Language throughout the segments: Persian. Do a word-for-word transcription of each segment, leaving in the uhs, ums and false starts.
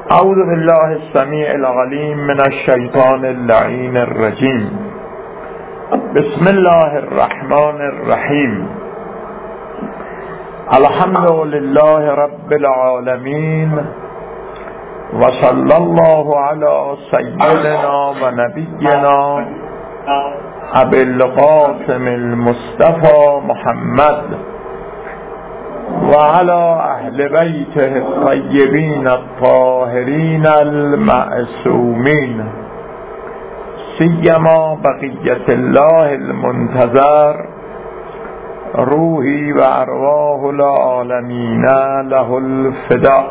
اعوذ بالله السمیع العلیم من الشیطان اللعین الرجیم. بسم الله الرحمن الرحیم. الحمد لله رب العالمین و صلی الله علی سیدنا و نبینا ابی القاسم المصطفى محمد و علی اهل بیته الطیبین الطاهرین المعصومین، سیما بقیت الله المنتظر روحی و ارواح العالمین له الفداء.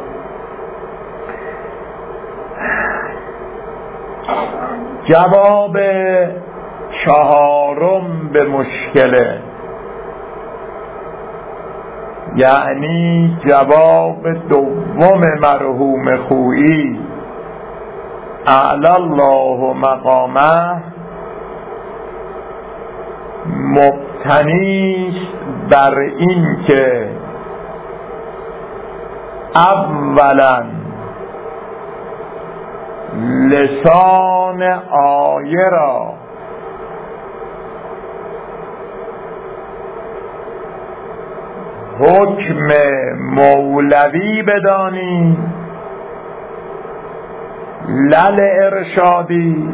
جواب چهارم به مشکله، یعنی جواب دوم مرحوم خویی اعلی الله مقامه، مبتنی بر این که اولا لسان آیه را حکم مولوی بدانی، لل ارشادی،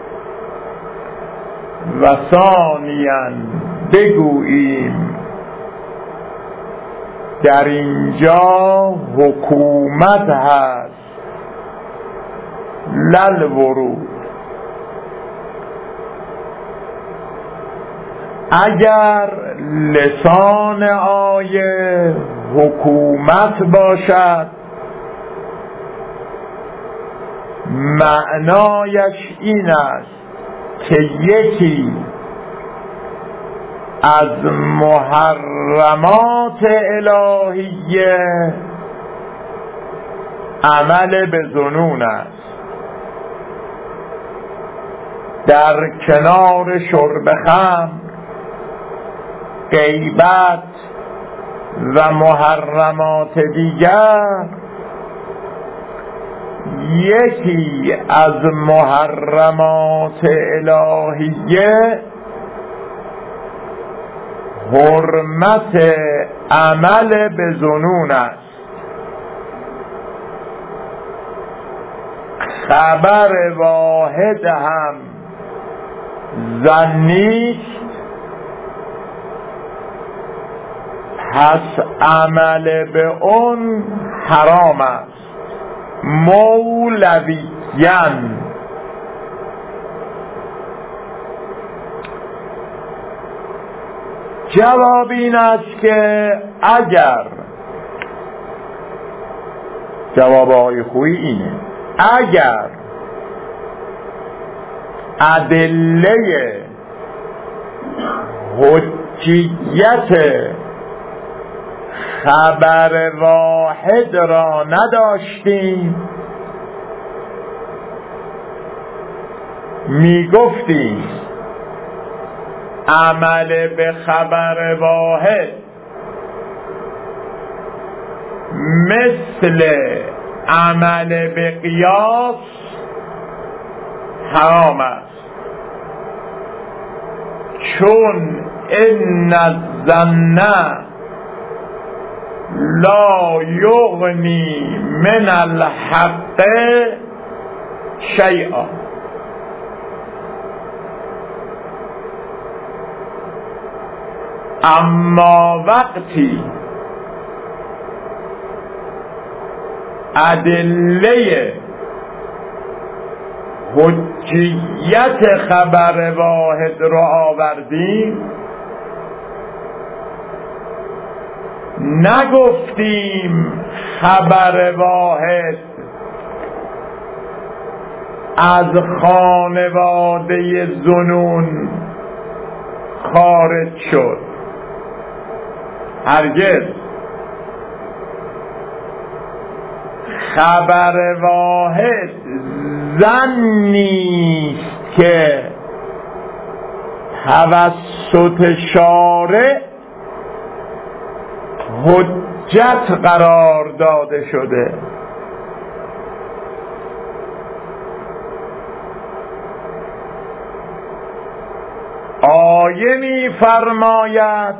و ثانیاً بگوییم در اینجا حکومت هست، لل ورود. اگر لسان آیه حکومت باشد، معنایش این است که یکی از محرمات الهیه عمل به ظنون است، در کنار شرب خمر، غیبت و محرمات دیگر، یکی از محرمات الهیه حرمت عمل به ظنون است. خبر واحد هم ظنی است، پس عمل به اون حرام است مولویاً. جواب این است که اگر، جواب آقای خویی اینه، اگر ادله حجیت خبر واحد را نداشتیم، می گفتیم عمل به خبر واحد مثل عمل به قیاس حرام است، چون ان الظن لا یغنی من الحق شیئا. اما وقتی ادله حجیت خبر واحد را آوردیم، نگفتیم خبر واحد از خانواده ظنون خارج شد، هرگز. خبر واحد ظنی است که توسط شارع حجت قرار داده شده، آیه می فرماید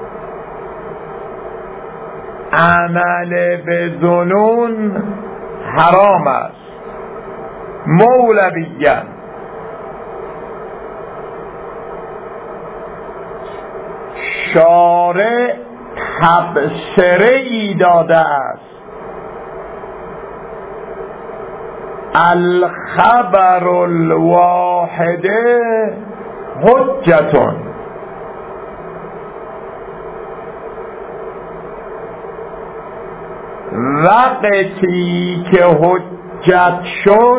عمل به ظنون حرام است مولویاً. شارع تبصره ای داده است الخبر الواحد حجتون. وقتی که حجت شد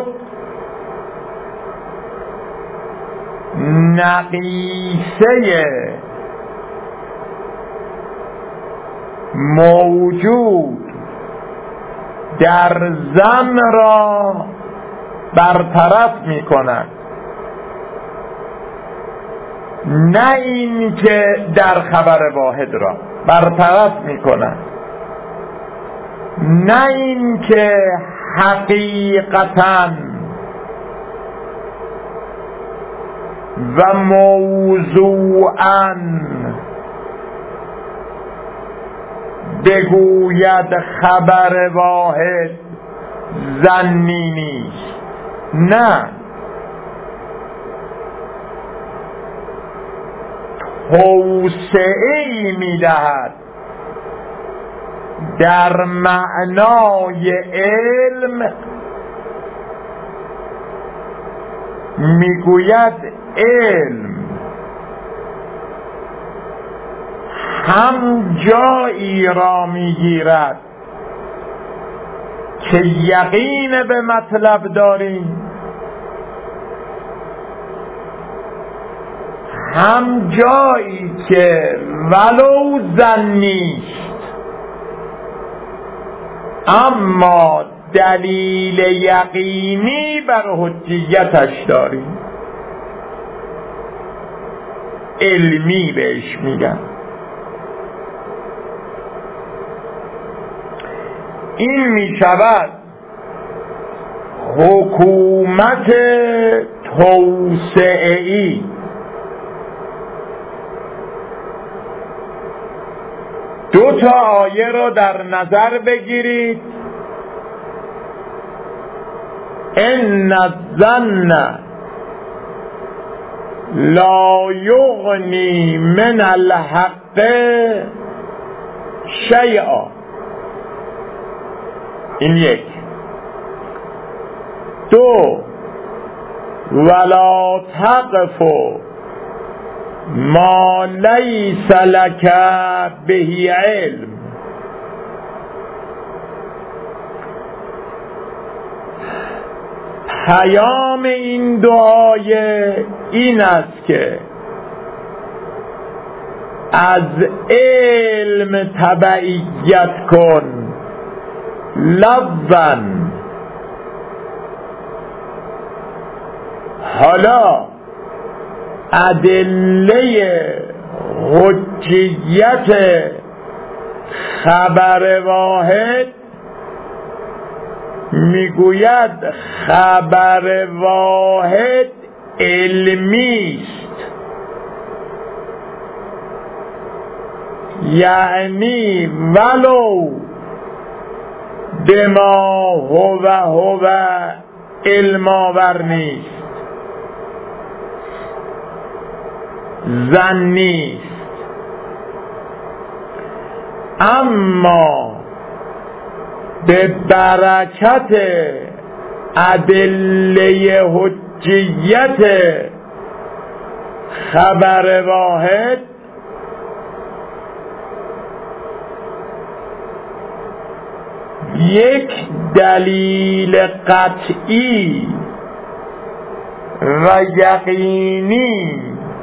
نقیصه موجود در ظن را برطرف می کند، نه این که در خبر واحد را برطرف می کند، نه این که حقیقتاً و موضوعاً بگوید خبر واحد ظنی نیست. نه، توسعه‌ای می‌دهد در معنای علم، میگوید علم هم جایی را میگیرد که یقین به مطلب داریم، هم جایی که ولو ظنیست اما دلیل یقینی بر حجیتش داریم، علمی بهش میگن. این می شود حکومت توسعه‌ای. دو تا آیه را در نظر بگیرید. ان الظن لا یغنی من الحق شیئا. این یک. دو، ولا تقف ما لیس لک به علم. پیام این دعای این است که از علم تبعیت کن، لبن. حالا ادله حجیت خبر واحد میگوید خبر واحد علمی است، یعنی ولو بما هو هو علم آور نیست، ظنی است. اما به برکت ادله حجیت خبر واحد یک دلیل قطعی و یقینی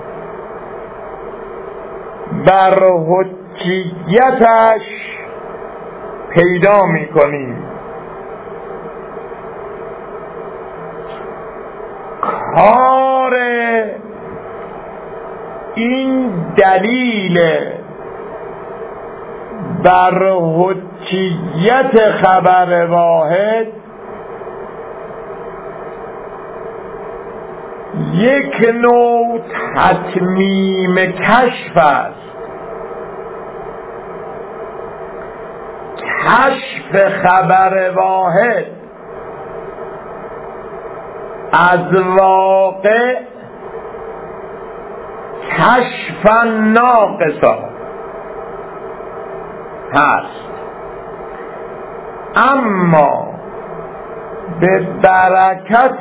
بر حجیتش پیدا می‌کنیم. کار این دلیل بر حجیت خبر واحد یک نوع تتمیم کشف است. کشف خبر واحد از واقع کشف ناقصا هست، اما به برکت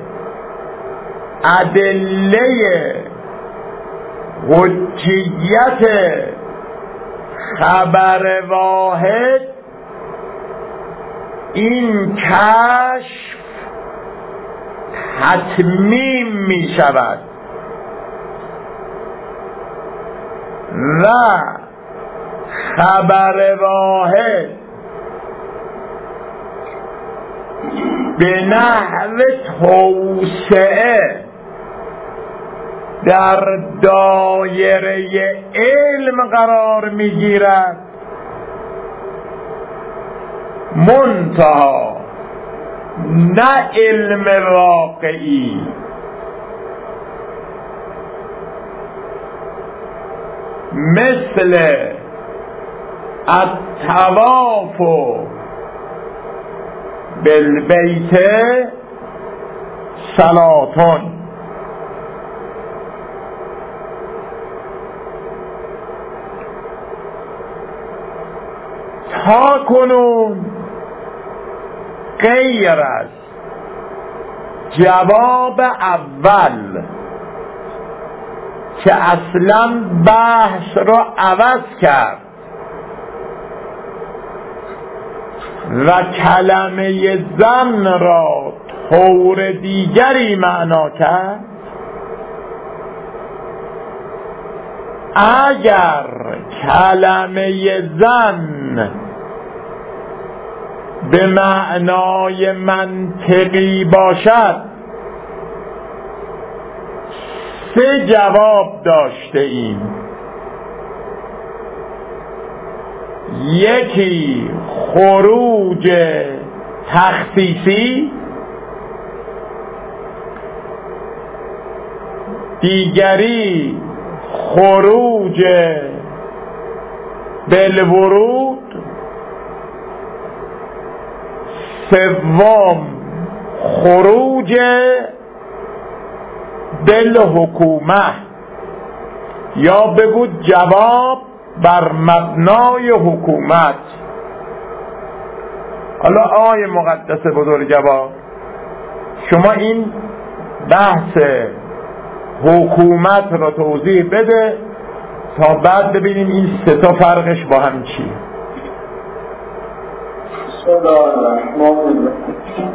ادله حجیت خبر واحد این کشف تتمیم می شود و خبر واحد به نحو توسعه در دایره علم قرار می گیرد، منتها نه علم واقعی. مثل الطواف بالبیت صلاتون، تا کنون غیر از جواب اول که اصلا بحث را عوض کرد و کلمه زن را طور دیگری معنا کرد، اگر کلمه زن به معنای منطقی باشد سه جواب داشته ایم. یکی خروج تخصیصی، دیگری خروج بالورود، سوم خروج بالحکومه، یا بگو جواب بر مبنای حکومت. حالا آقای مقدس بزرگوار، شما این بحث حکومت را توضیح بده تا بعد ببینیم این سه تا فرقش با هم چیه. بسم الله الرحمن الرحیم.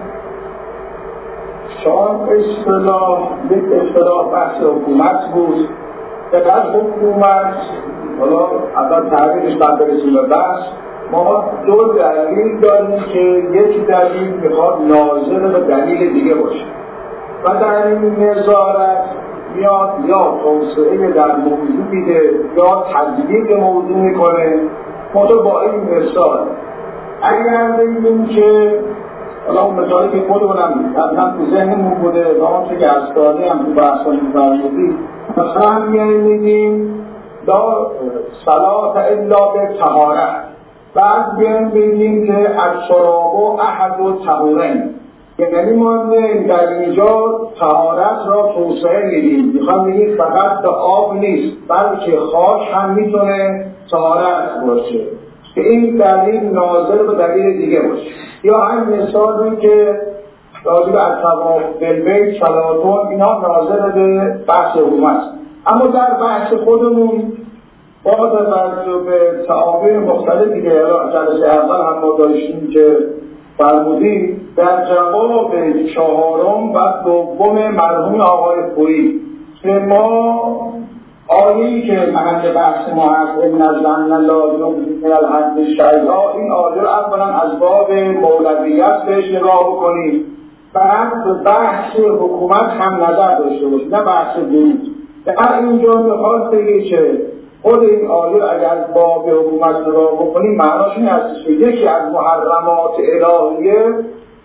شما اصطلاح یک اصطلاح بحث حکومت بود. از حکومت حالا اول تعریفش بعد برسیم به بحث. ما دو دلیل داریم که یک دلیل میخواد ناظر به دلیل دیگه باشه و در این نظارت میاد یا توسعه در موضوع میده یا تطبیق موضوع میکنه. ما تو با این مثال اگر بگیم که حالا اون مثالی که خودمونم قبلا تو ذهنمون بوده و اون که اسکانی هم تو بحثانی فرمودی، مثلا میگیم لا صلاة الا به طهارت، بعد بگیم که الشراب احد و طهورین، یعنی ما در اینجا طهارت را توسعه میدیم، میخوام بگیم فقط به آب نیست بلکه خاک هم میتونه طهارت باشه که این دلیل ناظر به دلیل دیگه باشه. یا همین مثالی که راجع به الطواف بالبیت صلاتون، اینا ناظر به بحث حکومت. اما در بحث خودمون با توجه به تعابیر مختلفی که جلسه اول هم ما داشتیم که فرمودی، در جواب چهارم و دوم مرحوم آقای پویی که ما آیه‌ای که محل بحث ما هست ان الظن لا یغنی من الحق شیئا، این آیه رو اولا از باب مولویت بهش نگاه بکنید، بعد به بحث حکومت هم نظر داشته باشید، نه بحث دین. در اینجا میخواد بگه که خود این آیه اگر از باب حکومت نگاه بکنیم معناش این هست که یکی از محرمات الهیه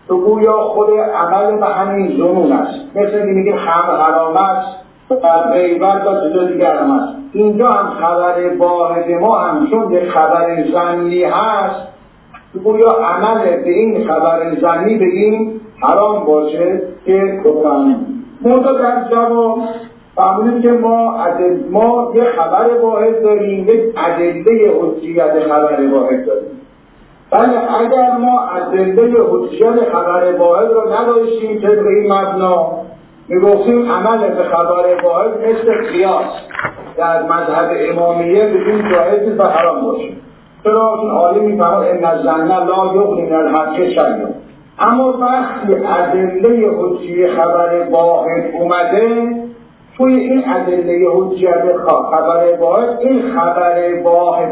تو گویا خود عمل به همین ظنون است، مثل که میگه خمر حرام است و غیبت و چیز دیگر هم است. اینجا هم خبر واحد ما هم چون یک خبر ظنی هست، تو گویا عمل به این خبر ظنی بگیم حرام باشه که گفتن موضوع در جواب فهمیدیم که ما عدل ما یک خبر واحد داریم، یک ادله حجیت خبر واحد داریم. ولی اگر ما ادله حجیت خبر واحد رو نداشتیم طبق این مبنا میگفتیم عمل به خبر واحد مثل قیاس در مذهب امامیه بگیم جایز و حرام باشه. چرا این عالم میفهمد ان الظن لا یغنی من الحق شیئا. اما وقتی ادله حجی خبر واحد اومده، توی این ادله حجیت خبر واحد این خبر واحد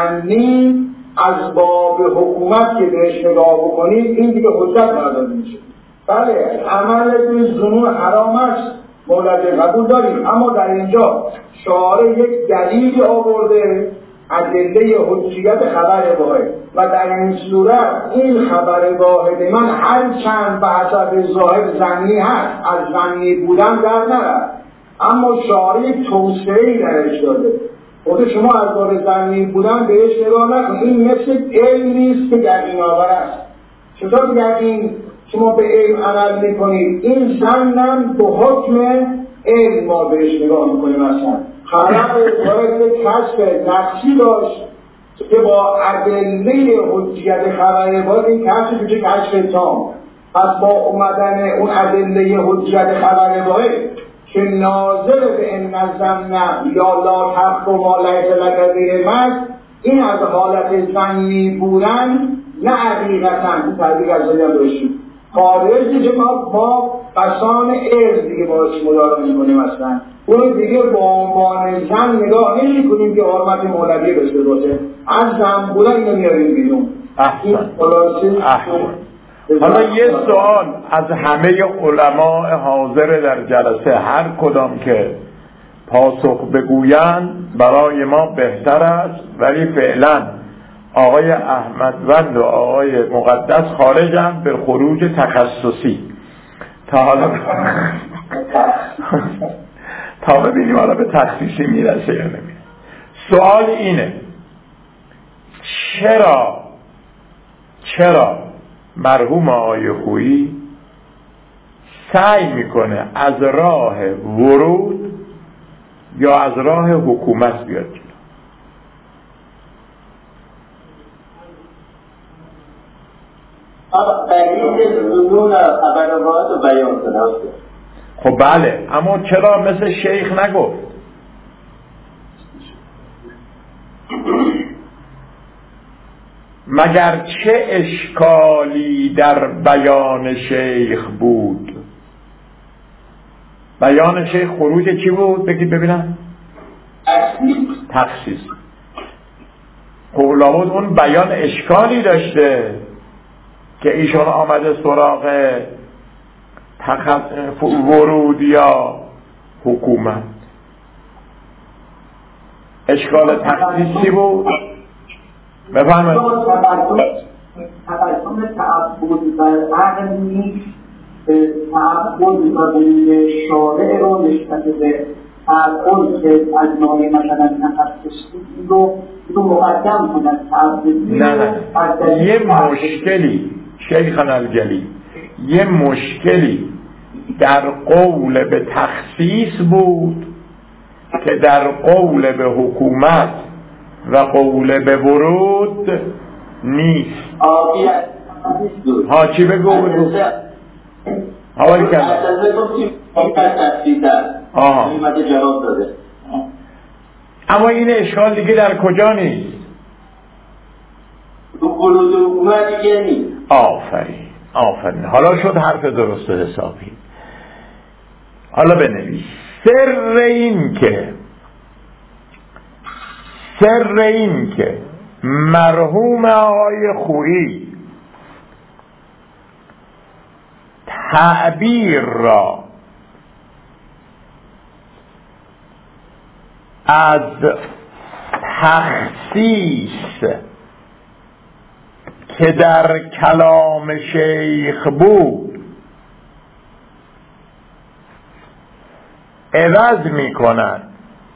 ظنی از باب حکومت که بهش نگاه بکنید این دیگه حجت نداره میشه. بله عمل به ظنون حرام است، مولد قبول داریم، اما در اینجا شارع یک دلیل آورده ادله حجیت خبر واحد و در این صورت این خبر واحد من هر چند به حسب ظاهر ظنی هست، از ظنی بودن در نرد، اما شارع توسعه‌ای درش داده. خود شما از باب ظنی بودن بهش نگاه نکنید، این مثل علم نیست که یقین آور است. چطور یقین شما به علم عمل میکنید؟ این ظنم به حکم علم ما بهش نگاه میکنیم. مثلا خبر وارد کشف نقصی داشت که با ادله حجیت خبر واحد این کشف میشه کشف تام. پس با اومدن اون ادله حجیت خبر واحد که ناظر به این نظم نه یا لا تخف و ما لیس لک به علم، این از حالت ظنی بودن نه حقیقتا این تعبیر از ذهن داشتیم خارجی که ما با قسان علم دیگه باش مدارا میکنیم. اصلا اون دیگه با عنوان زن نگاه نمی کنیم که حرمت مولوی بشه باشه، از زن بودن اینو میاریم بیرون. احسن احسن. حالا یه سوال از همه علماء حاضر در جلسه، هر کدام که پاسخ بگویند برای ما بهتر است، ولی فعلا آقای احمدوند و آقای مقدس خارجن به خروج تخصصی. تا حالا تا ببینیم حالا به تخصیصی میرسه یا نمیرسه. سوال اینه چرا چرا مرحوم آقای خویی سعی میکنه از راه ورود یا از راه حکومت بیاد جلو؟ دلیل ظنون خبر واحد رو بیان کنه. خب بله، اما چرا مثل شیخ نگفت؟ مگر چه اشکالی در بیان شیخ بود؟ بیان شیخ خروج چی بود؟ بگید ببینم. تخصیص. خب لابد اون بیان اشکالی داشته که ایشان آمده سراغ تخص... ورود یا حکومت. اشکال تخصیصی بود؟ بفرمایید. تقسیم تعبد بر عقل نیست، تعبد بر شارع رو نسبت به تعبد که از نوع مثلا تخصصی رو رو مقدم کنند. نه نه یه مشکلی شیخنا الجلی یه مشکلی در قول به تخصیص بود که در قول به حکومت و قول به ورود نیست. ها چی بگو بگو حوالی کرد اما این اشکال دیگه در کجا نیست؟ تو ورود حکومت دیگه نیست. آفرین آفرین، حالا شد حرف درست حسابی. حالا بنویس سر این که سر این که مرحوم آقای خویی تعبیر را از تخصیص که در کلام شیخ بود عوض می کند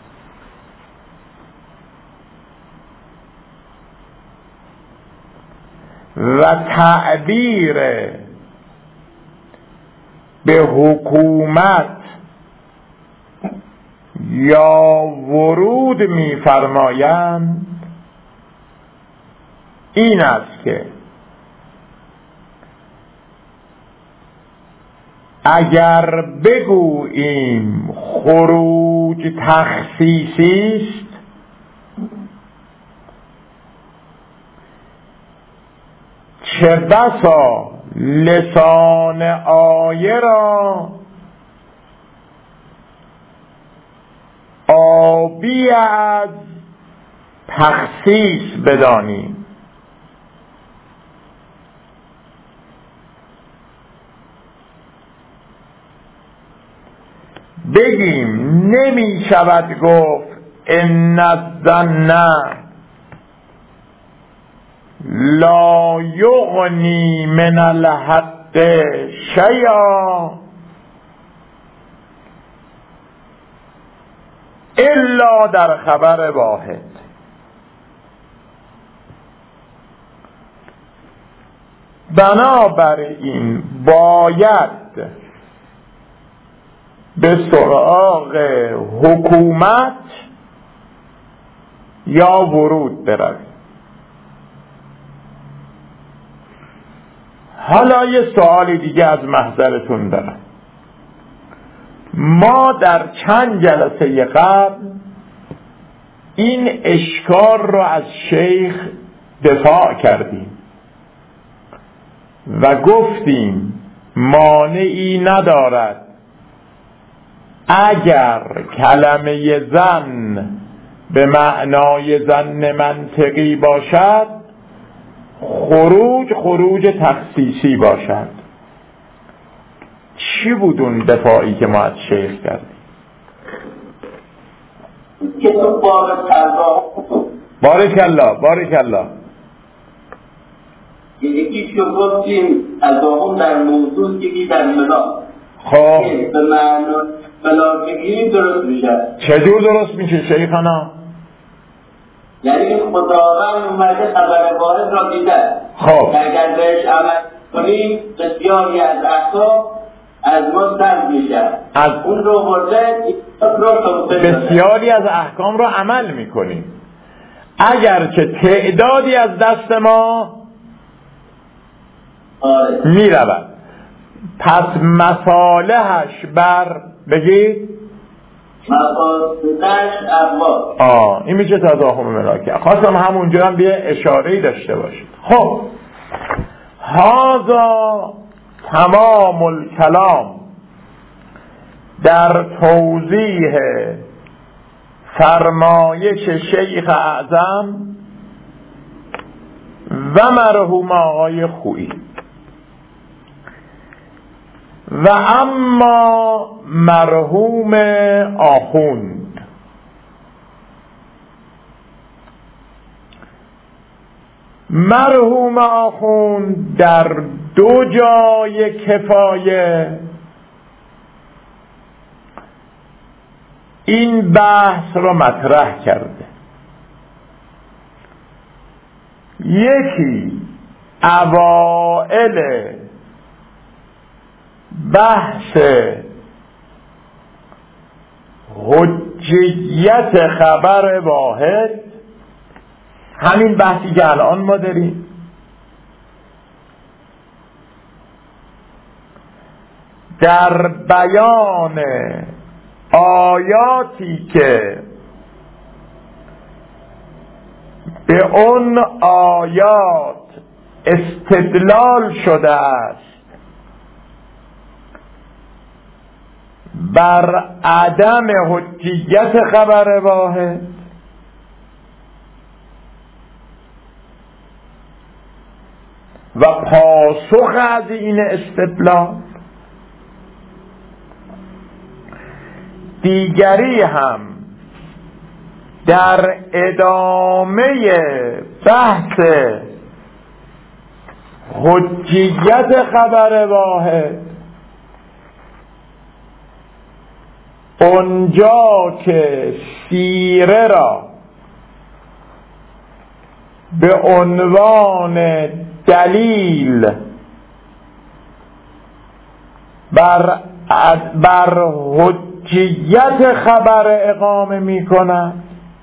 و تعبیر به حکومت یا ورود می فرمایند این است که اگر بگوییم خروج تخصیصی است، چه بسا لسان آیه را آبی از تخصیص بدانیم. بگیم نمی شود گفت ان الظن لا یغنی من الحق شیئا الا در خبر واحد. بنابراین باید به سراغ حکومت یا ورود بروید. حالا یه سوال دیگه از محضرتون دارم. ما در چند جلسه قبل این اشکال رو از شیخ دفاع کردیم و گفتیم مانعی ندارد اگر کلمه ظن به معنای ظن منطقی باشد خروج خروج تخصیصی باشد. چی بود اون دفاعی که ما از شیخ کردیم؟ بارک الله بارک الله. یکی که گفتیم تضاهم در موضوع، یکی در ملاک. خب به معنی ملاکگیری درست میشه. چجور درست میشه شیخانا؟ یعنی خداوند اومده خبر واحد را دیده. خب اگر بهش عمل کنیم بسیاری از احکام از ما سرد میشه. از اون رو برده بسیاری از احکام رو عمل میکنیم، اگرچه تعدادی از دست ما آره. میرود. پس مصالحش بر بگید مصالحش ابواب. آه این میشه تضاهم ملاکه. خواستم همونجا هم یه اشاره‌ای داشته باشید. خب هذا تمام الکلام در توضیح فرمایش شیخ اعظم و مرحوم آقای خویی. و اما مرحوم آخوند مرحوم آخوند در دو جای کفایه این بحث رو مطرح کرده. یکی اوائل بحث حجیت خبر واحد، همین بحثی که الان ما داریم، در بیان آیاتی که به اون آیات استدلال شده است بر عدم حجیت خبر واحد و پاسخ از این استدلال. دیگری هم در ادامه بحث حجیت خبر واحد اونجا که سیره را به عنوان دلیل بر بر حجیت خبر اقامه می کند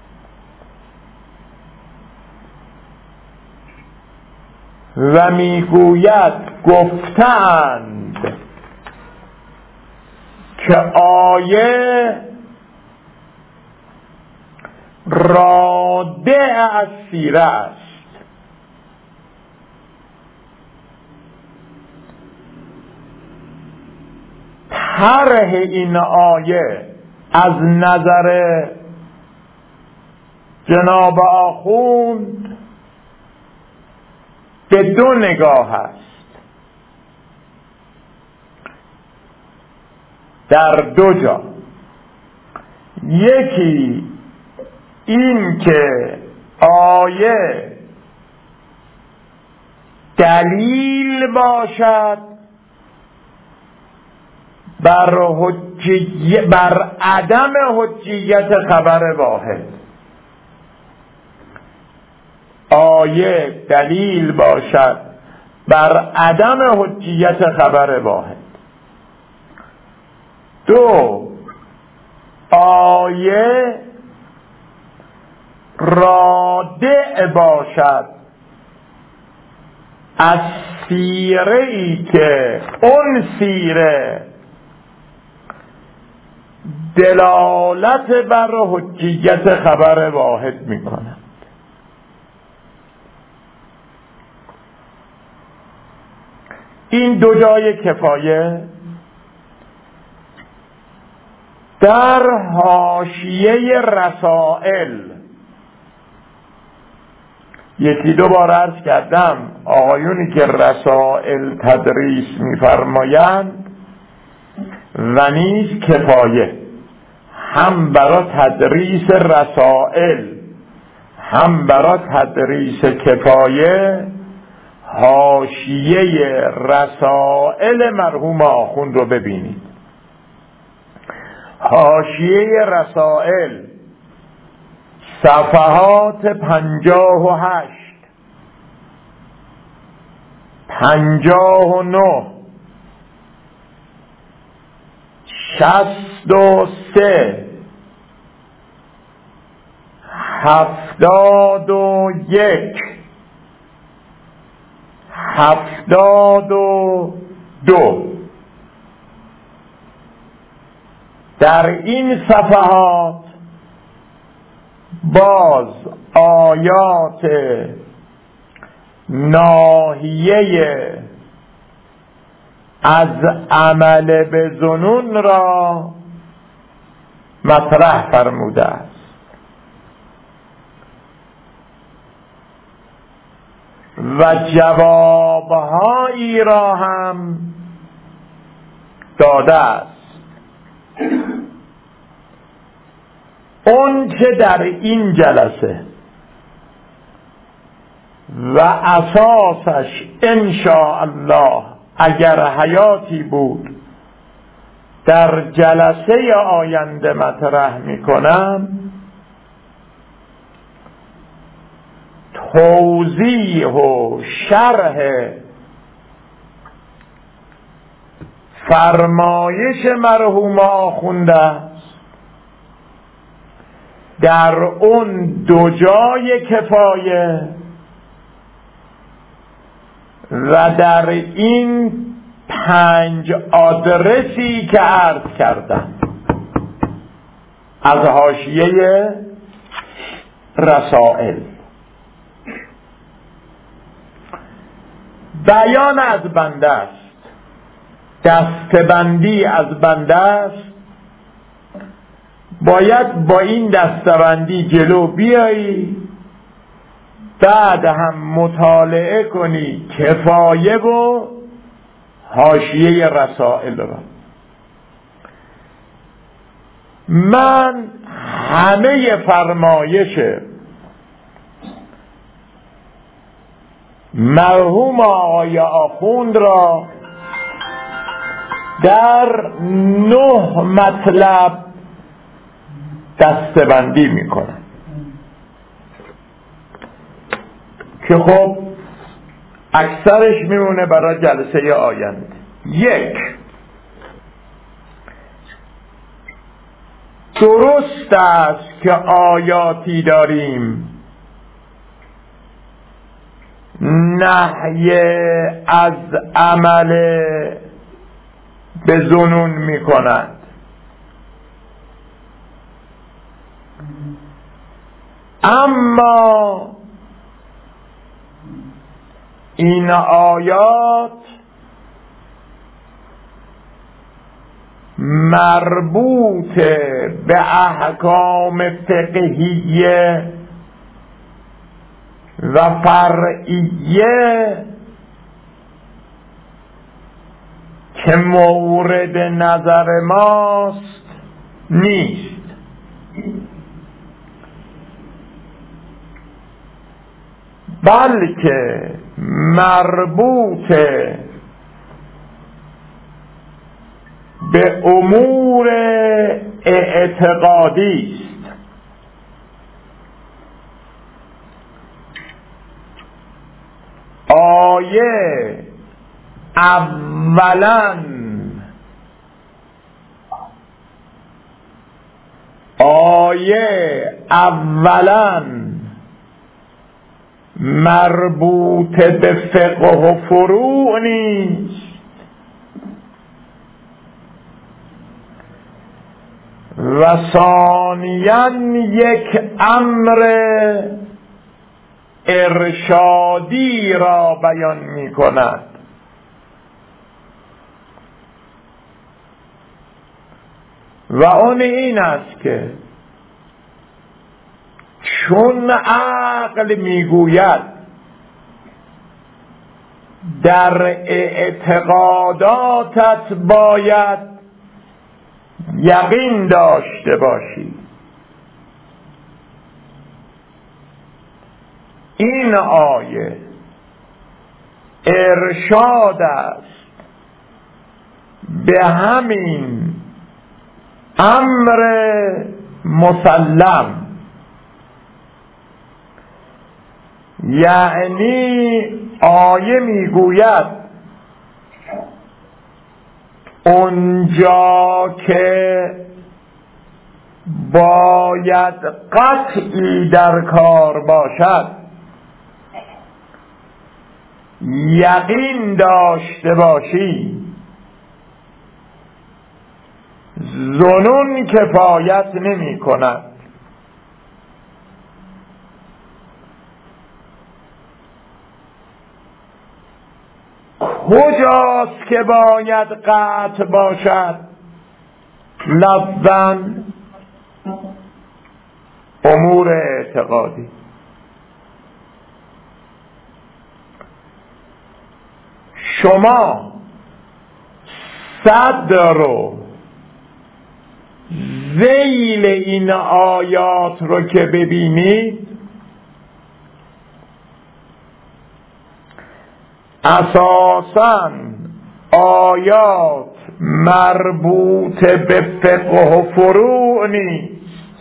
و میگوید گفتند که آیه رادع از سیره است. طرح این آیه از نظر جناب آخوند به دو نگاه است، در دو جا. یکی این که آیه دلیل باشد بر حجی بر عدم حجیت خبر واحد، آیه دلیل باشد بر عدم حجیت خبر واحد. دو، آیه رادع باشد از سیره ای که اون سیره دلالت بر حجیت خبر واحد می کند. این دو جای کفایه در حاشیه رسائل یکی دو بار عرض کردم، آقایونی که رسائل تدریس می‌فرمایند و نیز کفایه، هم برای تدریس رسائل هم برای تدریس کفایه حاشیه رسائل مرحوم آخوند رو ببینید. حاشیه رسائل صفحات پنجاه و هشت پنجاه و نه شصت و سه هفتاد و یک هفتاد و دو. در این صفحات باز آیات ناهیه از عمل به ظنون را مطرح فرموده است و جوابهایی را هم داده است. اون چه در این جلسه و اساسش انشاء الله اگر حیاتی بود در جلسه آینده مطرح میکنم، توضیح و شرح فرمایش مرحوم آخونده است در اون دو جای کفایه و در این پنج آدرسی که عرض کردم از حاشیه رسائل. بیان از بنده است، دستبندی از بنده است. باید با این دستبندی جلو بیایی، بعد هم مطالعه کنی کفایه و حاشیه رسائل را. من همه فرمایش مرحوم آقای آخوند را در نه مطلب دسته‌بندی میکنن که خب اکثرش میمونه برای جلسه آینده. یک، درست است که آیاتی داریم نهی از عمل به ظنون می کند، اما این آیات مربوط به احکام فقهیه و فرعیه که مورد نظر ماست نیست. بلکه مربوط به امور اعتقادی است. آیه اولاً آیه اولاً مربوط به فقه و فروع نیست و ثانیاً یک امر ارشادی را بیان می کند. و آن این است که چون عقل میگوید در اعتقاداتت باید یقین داشته باشی، این آیه ارشاد است به همین امر مسلم، یعنی آیه میگوید اونجا که باید قطعی در کار باشد یقین داشته باشی، ظنون کفایت نمی کند. کجاست که باید قطع باشد؟ لفظاً امور اعتقادی. شما صدر رو ذیل این آیات رو که ببینید اساساً آیات مربوط به فقه و فروع نیست،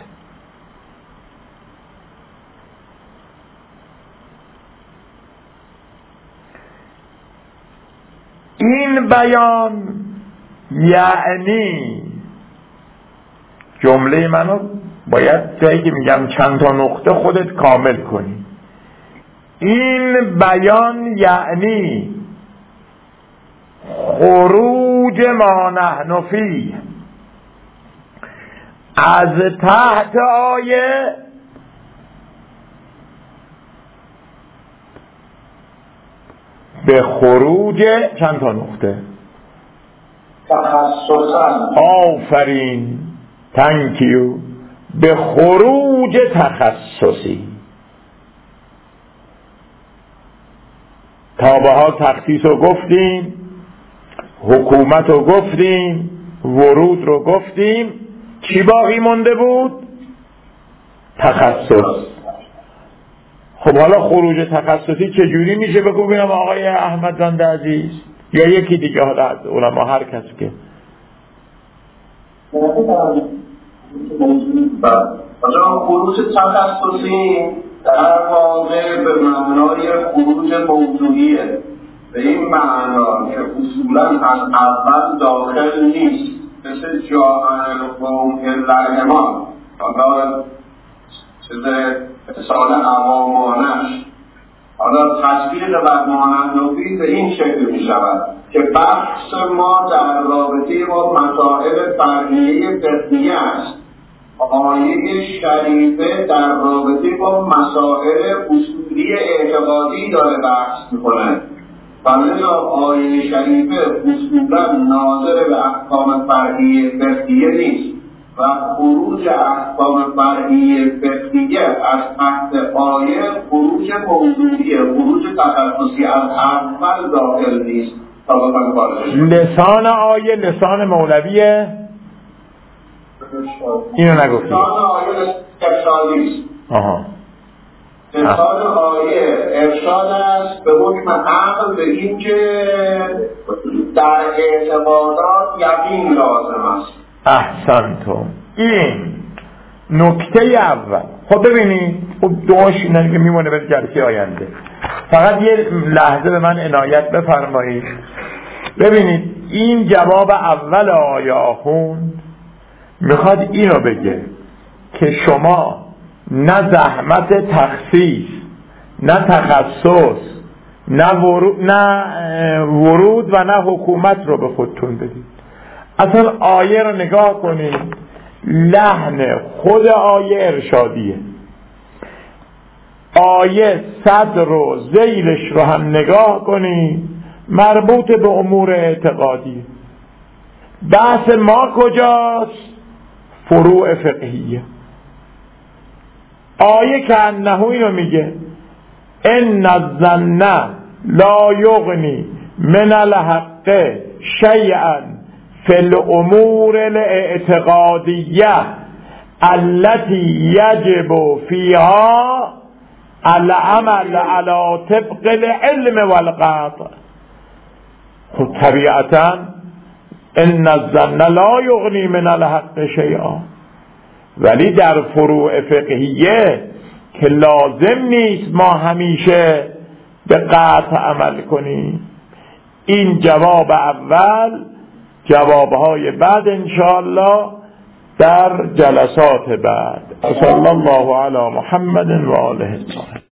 این بیان یعنی جمله منو باید جایی که میگم چند تا نقطه خودت کامل کنی. این بیان یعنی خروج ما نحن فیه از تحت آیه به خروج چند تا نقطه تخصصاً. آفرین، تانکیو. به خروج تخصصی. تا به حال تخصیص رو گفتیم، حکومت رو گفتیم، ورود رو گفتیم، چی باقی مونده بود؟ تخصص. خب حالا خروج تخصصی چجوری میشه بگو ببینم آقای احمد زند عزیز یا یکی دیگه حالا از علما هر کس که حالا خروج تخصصی در واقع به معنای خروج موضوعیه، به این معنا که اصولا از اول داخل نیست، مثل جاهن القوم الرحمان حالا چیز اتصال عوامانش. حالا تصویر و مانندوی به این شکل می شود که بحث ما در رابطه با مسائل فرعیه فقهی است. آیه شریفه در رابطه با مسائل اصولی اعتقادی داره بحث میکنه و لذا آیه شریفه اصولا ناظر به احکام فرعی فقهیه نیست و خروج احکام فرعی فقهیه از تحت آیه خروج موضوعیه، خروج تخصصی از اول داخل نیست. لسان آیه لسان مولویه اینو نگفتی. لسان آیه ارشادی است. آها. لسان آیه ارشاد است به حکم عقل به این که در اعتقادات یقین لازم است. احسنتم. این نکته اول. خب ببینید خب دعاش اینه که میمونه به جلسه آینده. فقط یه لحظه به من عنایت بفرمایید. ببینید این جواب اول آیه آخوند میخواد اینو بگه که شما نه زحمت تخصیص نه تخصص نه ورود, نه ورود و نه حکومت رو به خودتون بدید. اصلا آیه رو نگاه کنید، لحن خود آیه ارشادیه. آیه صدر و ذیلش رو هم نگاه کنید مربوط به امور اعتقادیه. بحث ما کجاست؟ فروع فقهیه. آیه که انهو اینو میگه ان الظن لا یغنی من الحق شیئا فی الامور الاعتقادیه التي یجب فیها العمل على طبق العلم والقطع. خب طبیعتا ان الظن لا یغنی من الحق شیئا، ولی در فروع فقهیه که لازم نیست ما همیشه به قطع عمل کنیم. این جواب اول. جوابهای بعد انشاءالله در جلسات بعد. صلی الله علی محمد و آله الطاهرین.